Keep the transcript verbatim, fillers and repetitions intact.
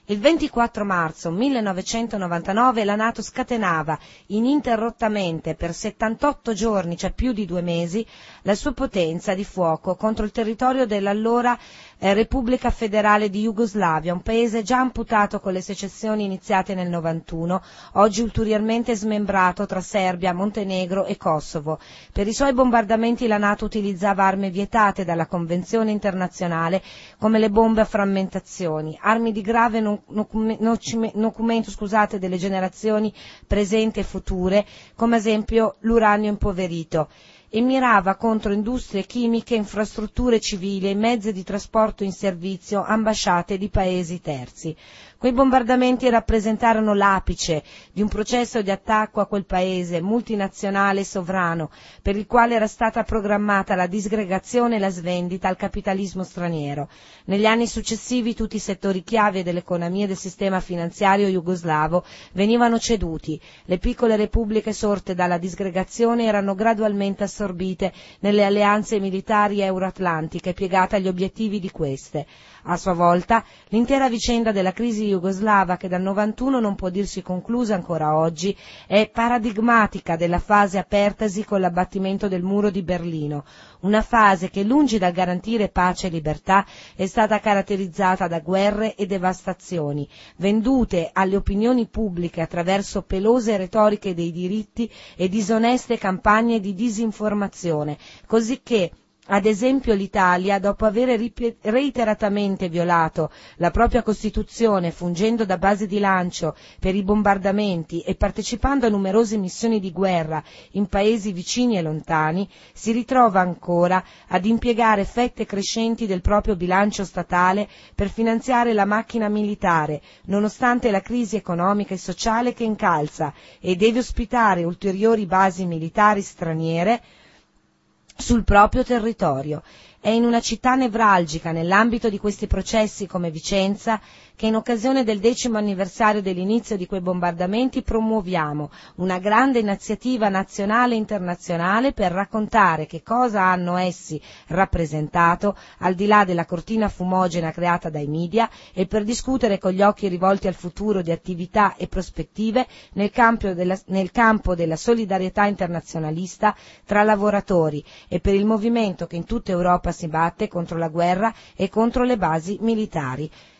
Il ventiquattro marzo millenovecentonovantanove la NATO scatenava ininterrottamente per settantotto giorni, cioè più di due mesi, la sua potenza di fuoco contro il territorio dell'allora eh, Repubblica Federale di Jugoslavia, un paese già amputato con le secessioni iniziate nel novantuno, oggi ulteriormente smembrato tra Serbia, Montenegro e Kosovo. Per i suoi bombardamenti la NATO utilizzava armi vietate dalla Convenzione internazionale come le bombe a frammentazioni, armi di grave non nocumento scusate, delle generazioni presenti e future, come ad esempio l'uranio impoverito, e mirava contro industrie chimiche, infrastrutture civili e mezzi di trasporto in servizio, ambasciate di paesi terzi. Quei bombardamenti rappresentarono l'apice di un processo di attacco a quel paese multinazionale e sovrano, per il quale era stata programmata la disgregazione e la svendita al capitalismo straniero. Negli anni successivi tutti i settori chiave dell'economia e del sistema finanziario jugoslavo venivano ceduti. Le piccole repubbliche sorte dalla disgregazione erano gradualmente assorbite nelle alleanze militari euroatlantiche piegate agli obiettivi di queste. A sua volta, l'intera vicenda della crisi jugoslava, che dal novantuno non può dirsi conclusa ancora oggi, è paradigmatica della fase apertasi con l'abbattimento del muro di Berlino, una fase che, lungi dal garantire pace e libertà, è stata caratterizzata da guerre e devastazioni, vendute alle opinioni pubbliche attraverso pelose retoriche dei diritti e disoneste campagne di disinformazione, così che ad esempio l'Italia, dopo aver reiteratamente violato la propria Costituzione, fungendo da base di lancio per i bombardamenti e partecipando a numerose missioni di guerra in paesi vicini e lontani, si ritrova ancora ad impiegare fette crescenti del proprio bilancio statale per finanziare la macchina militare, nonostante la crisi economica e sociale che incalza, e deve ospitare ulteriori basi militari straniere sul proprio territorio. È in una città nevralgica nell'ambito di questi processi come Vicenza che in occasione del decimo anniversario dell'inizio di quei bombardamenti promuoviamo una grande iniziativa nazionale e internazionale per raccontare che cosa hanno essi rappresentato al di là della cortina fumogena creata dai media e per discutere con gli occhi rivolti al futuro di attività e prospettive nel campo della, nel campo della solidarietà internazionalista tra lavoratori e per il movimento che in tutta Europa si batte contro la guerra e contro le basi militari.